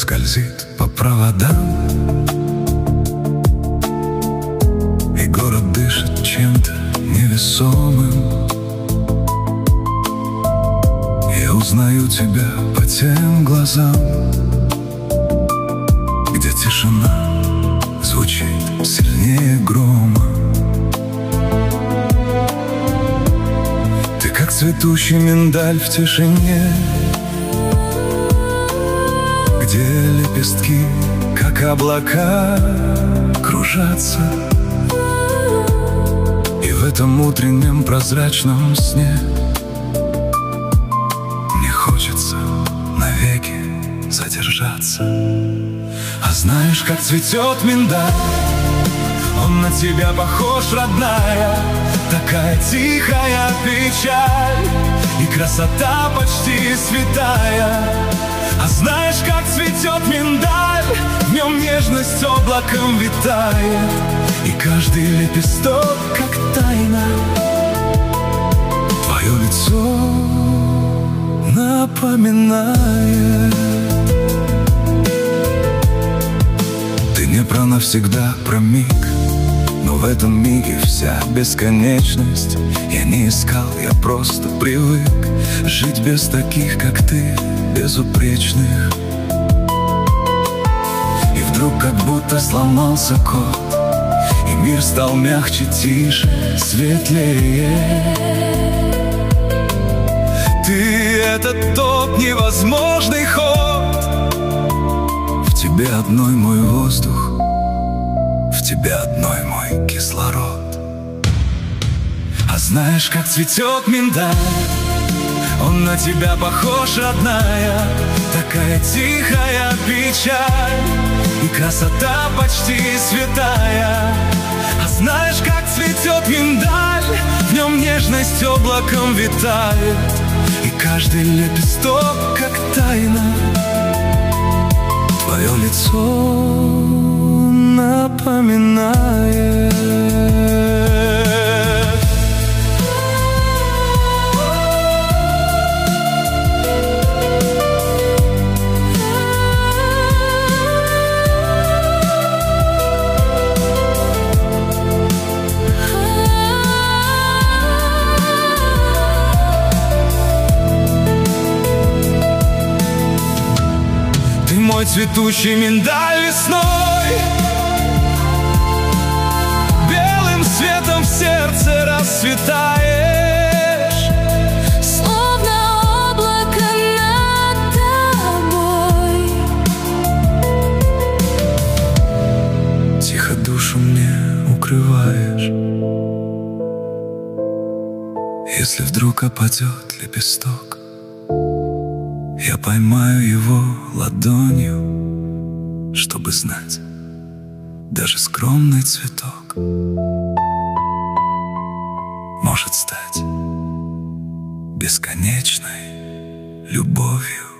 скользит по проводам, и город дышит чем-то невесомым. Я узнаю тебя по тем глазам, где тишина звучит сильнее грома. Ты как цветущий миндаль в тишине, где лепестки, как облака, кружатся. И в этом утреннем прозрачном сне мне хочется навеки задержаться. А знаешь, как цветет миндаль, он на тебя похож, родная. Такая тихая печаль и красота почти святая. А знаешь, как цветет миндаль, в нем нежность облаком витает, и каждый лепесток, как тайна, твое лицо напоминает. Ты не про навсегда, про миг, но в этом миге вся бесконечность. Я не искал, я просто привык жить без таких, как ты, безупречных. И вдруг как будто сломался код, и мир стал мягче, тише, светлее. Ты — это тот невозможный ход. В тебе одной мой воздух, в тебе одной мой кислород. А знаешь, как цветет миндаль, он на тебя похож, родная. Такая тихая печаль и красота почти святая. А знаешь, как цветет миндаль, в нем нежность облаком витает, и каждый лепесток, как тайна, твое лицо напоминает. Мой цветущий миндаль весной, белым светом в сердце расцветаешь, словно облако над тобой. Тихо душу мне укрываешь. Если вдруг опадет лепесток, я поймаю его ладонью, чтобы знать, даже скромный цветок может стать бесконечной любовью.